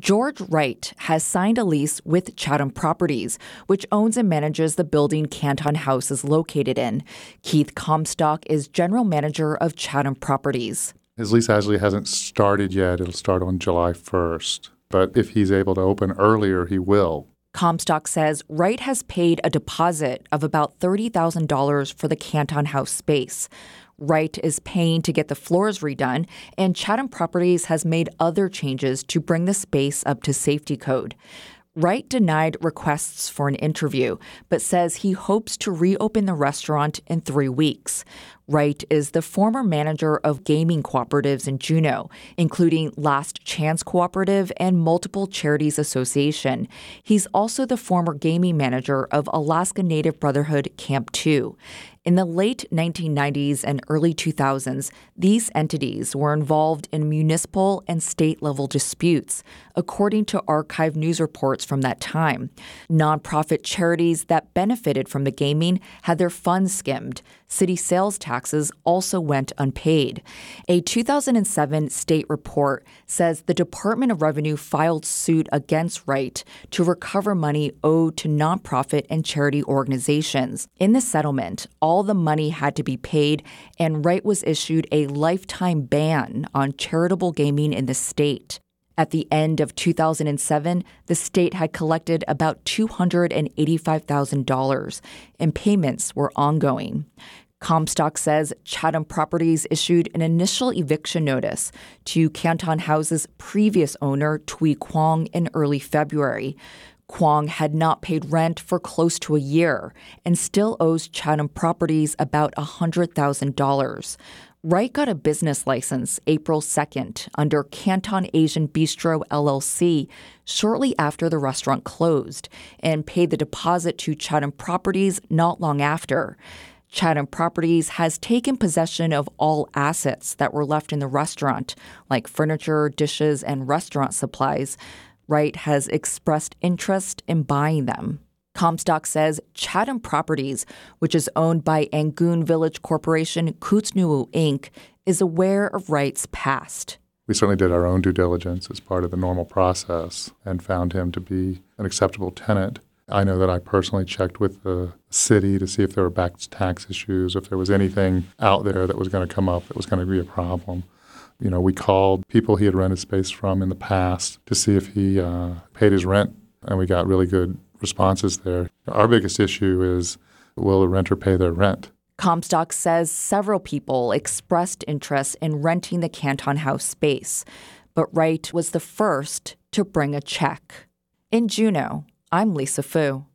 George Wright has signed a lease with Chatham Properties, which owns and manages the building Canton House is located in. Keith Comstock is general manager of Chatham Properties. His lease actually hasn't started yet. It'll start on July 1st. But if he's able to open earlier, he will. Comstock says Wright has paid a deposit of about $30,000 for the Canton House space. Wright is paying to get the floors redone, and Chatham Properties has made other changes to bring the space up to safety code. Wright denied requests for an interview, but says he hopes to reopen the restaurant in 3 weeks. Wright is the former manager of gaming cooperatives in Juneau, including Last Chance Cooperative and Multiple Charities Association. He's also the former gaming manager of Alaska Native Brotherhood Camp 2. In the late 1990s and early 2000s, these entities were involved in municipal and state-level disputes, according to archived news reports from that time. Nonprofit charities that benefited from the gaming had their funds skimmed. City sales taxes also went unpaid. A 2007 state report says the Department of Revenue filed suit against Wright to recover money owed to nonprofit and charity organizations. In the settlement, all the money had to be paid, and Wright was issued a lifetime ban on charitable gaming in the state. At the end of 2007, the state had collected about $285,000, and payments were ongoing. Comstock says Chatham Properties issued an initial eviction notice to Canton House's previous owner, Thuy Quang, in early February. Quang had not paid rent for close to a year and still owes Chatham Properties about $100,000. Wright got a business license April 2nd under Canton Asian Bistro LLC shortly after the restaurant closed and paid the deposit to Chatham Properties not long after. Chatham Properties has taken possession of all assets that were left in the restaurant, like furniture, dishes, and restaurant supplies. Wright has expressed interest in buying them. Comstock says Chatham Properties, which is owned by Angoon Village Corporation Kootznoowoo Inc., is aware of Wright's past. We certainly did our own due diligence as part of the normal process and found him to be an acceptable tenant. I know that I personally checked with the city to see if there were back tax issues, if there was anything out there that was going to come up that was going to be a problem. You know, we called people he had rented space from in the past to see if he paid his rent, and we got really good responses there. Our biggest issue is, will the renter pay their rent? Comstock says several people expressed interest in renting the Canton House space, but Wright was the first to bring a check. In Juneau, I'm Lisa Fu.